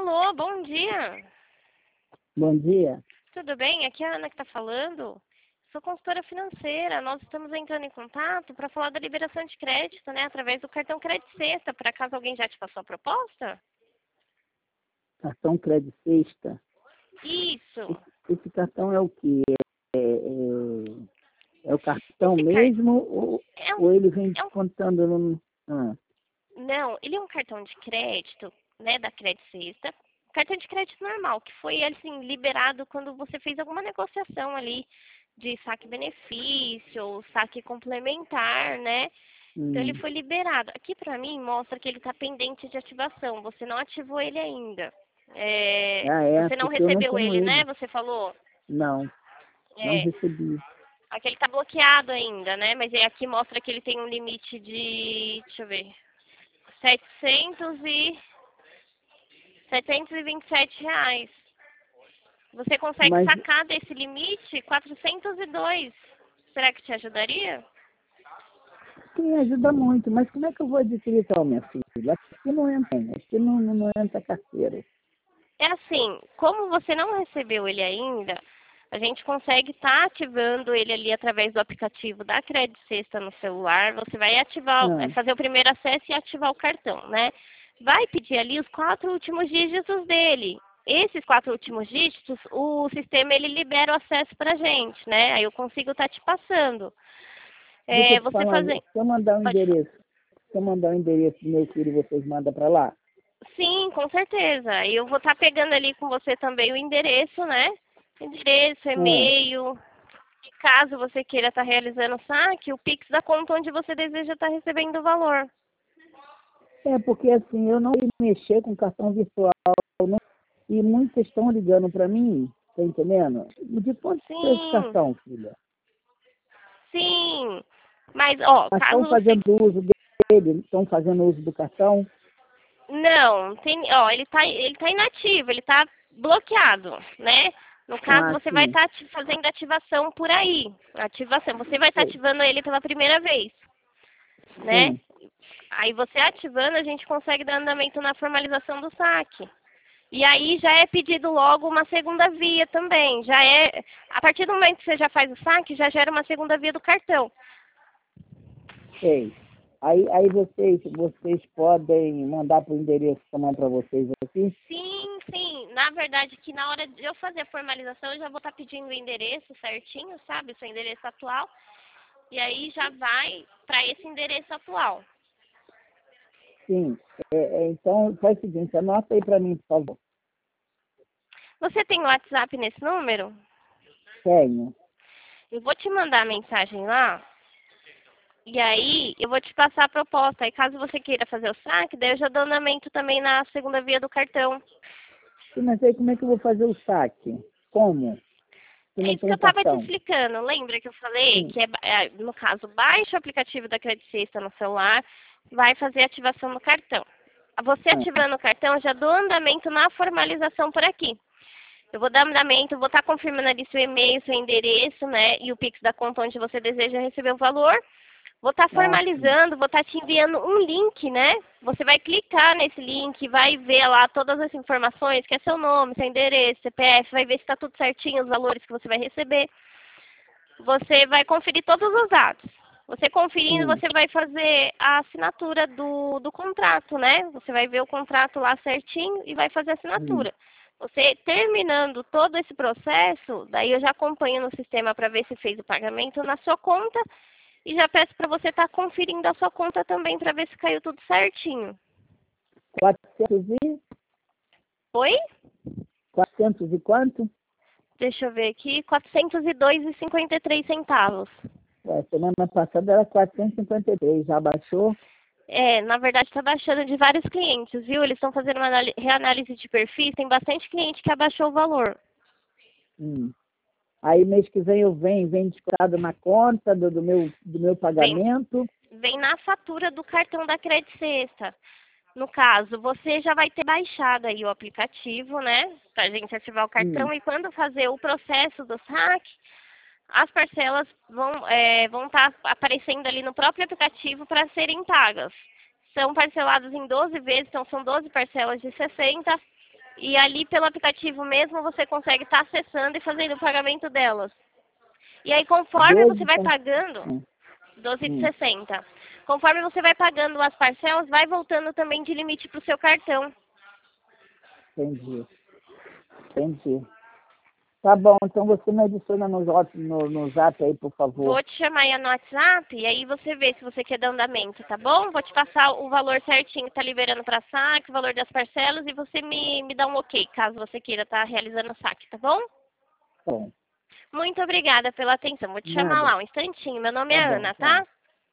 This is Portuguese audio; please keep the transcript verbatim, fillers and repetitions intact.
Alô, bom dia. Bom dia. Tudo bem? Aqui é a Ana que está falando. Sou consultora financeira. Nós estamos entrando em contato para falar da liberação de crédito, né? Através do cartão Crédito Sexta, para caso alguém já te passou a proposta. Cartão Crédito Sexta. Isso. Esse cartão é o quê? É, é, é o cartão Esse mesmo car... ou, é um, ou ele vem é um... descontando no... Ah, Não, ele é um cartão de crédito, né? Da Crédito Sexta. Cartão de crédito normal, que foi assim liberado quando você fez alguma negociação ali de saque benefício, ou saque complementar, né? Então ele hum. foi liberado. Aqui para mim mostra que ele está pendente de ativação. Você não ativou ele ainda. É, Ah, é, você não porque eu não recebeu tenho ele, né? ele. Você falou. Não, não É, recebi. aqui ele está bloqueado ainda, né? Mas é, aqui mostra que ele tem um limite de, deixa eu ver, setecentos e setecentos e vinte e sete reais. Você consegue Mas sacar desse limite quatrocentos e dois. Será que te ajudaria? sim, ajuda muito. Mas como é que eu vou adquirir tal, minha filha? Aqui não entra, aqui não, não entra carteira. É assim, como você não recebeu ele ainda, a gente consegue estar ativando ele ali através do aplicativo da Crédito Sexta no celular. Você vai ativar, Ah, vai fazer o primeiro acesso e ativar o cartão, né? Vai pedir ali os quatro últimos dígitos dele. Esses quatro últimos dígitos, o sistema ele libera o acesso para a gente, né? Aí eu consigo estar te passando. deixa eu É, te você falar, fazer. se eu mandar um Pode falar. endereço, se eu mandar um endereço do meu filho, vocês mandam para lá? Sim, com certeza. E eu vou estar pegando ali com você também o endereço, né? Endereço, Ah. e-mail. E caso você queira estar realizando o saque, o Pix da conta onde você deseja estar recebendo o valor. É, porque assim, eu não sei mexer com cartão virtual, né? E muitos estão ligando para mim, tá entendendo? De quanto é esse Sim, cartão, filha? sim. Mas, ó, Mas caso estão você... fazendo uso dele, estão fazendo uso do cartão? Não, tem, ó, ele tá, ele tá inativo, ele tá bloqueado, né? No caso, Ah, você vai sim. estar fazendo ativação por aí. Ativação. Você vai estar Sei. ativando ele pela primeira vez, né? Sim. Aí você ativando, a gente consegue dar andamento na formalização do saque. E aí já é pedido logo uma segunda via também. Já é, a partir do momento que você já faz o saque, já gera uma segunda via do cartão. Sei. Aí, aí vocês, vocês podem mandar para o endereço que eu mando para vocês aqui? Sim, sim. Na verdade, que na hora de eu fazer a formalização, eu já vou estar pedindo o endereço certinho, sabe? O seu endereço atual. E aí já vai para esse endereço atual. Sim. É, é, então, faz o seguinte, anota aí para mim, por favor. Você tem o WhatsApp nesse número? Tenho. Eu vou te mandar a mensagem lá. E aí, eu vou te passar a proposta. Aí, caso você queira fazer o saque, daí eu já dou andamento também na segunda via do cartão. Sim, mas aí como é que eu vou fazer o saque? Como? Se É não isso que eu tem estava te cartão? explicando. Lembra que eu falei Sim. que, é, é, no caso, baixa o aplicativo da Credit Sexta no celular, vai fazer a ativação no cartão. Você Ah, ativando o cartão, eu já dou andamento na formalização por aqui. Eu vou dar andamento, vou estar confirmando ali seu e-mail, seu endereço, né, e o Pix da conta onde você deseja receber o valor. Vou estar ah, sim. formalizando, vou estar te enviando um link, né? Você vai clicar nesse link, vai ver lá todas as informações, que é seu nome, seu endereço, C P F, vai ver se está tudo certinho, os valores que você vai receber. Você vai conferir todos os dados. Você conferindo, Sim. você vai fazer a assinatura do, do contrato, né? Você vai ver o contrato lá certinho e vai fazer a Hum. assinatura. Você terminando todo esse processo, daí eu já acompanho no sistema para ver se fez o pagamento na sua conta e já peço para você estar conferindo a sua conta também para ver se caiu tudo certinho. quatrocentos e, Oi? quatrocentos e quanto? Deixa eu ver aqui, quatrocentos e dois e cinquenta e três centavos. Ué, semana passada era quatrocentos e cinquenta e três, já baixou? É, na verdade está baixando de vários clientes, viu? Eles estão fazendo uma anali- reanálise de perfis, tem bastante cliente que abaixou o valor. Hum. Aí mês que vem eu venho, vem descontado na conta do, do, meu, do meu Vem, pagamento. vem na fatura do cartão da Credit Sexta. No caso, você já vai ter baixado aí o aplicativo, né? Pra gente ativar o Hum. cartão e quando fazer o processo do saque, as parcelas vão é, vão estar aparecendo ali no próprio aplicativo para serem pagas. São parceladas em doze vezes, então são doze parcelas de sessenta. E ali pelo aplicativo mesmo você consegue estar acessando e fazendo o pagamento delas. E aí conforme doze você vai par- pagando, Hum, doze de hum, sessenta. Conforme você vai pagando as parcelas, vai voltando também de limite para o seu cartão. entendi, entendi. Tá bom, então você me adiciona no, zap- no, no zap aí, por favor. Vou te chamar aí no WhatsApp e aí você vê se você quer dar andamento, tá bom? Vou te passar o valor certinho que tá liberando para saque, o valor das parcelas e você me, me dá um ok, caso você queira estar realizando o saque, tá bom? Tá bom, Muito obrigada pela atenção. Vou te chamar nada. lá um instantinho. Meu nome Tá é bom, Ana, tá. tá?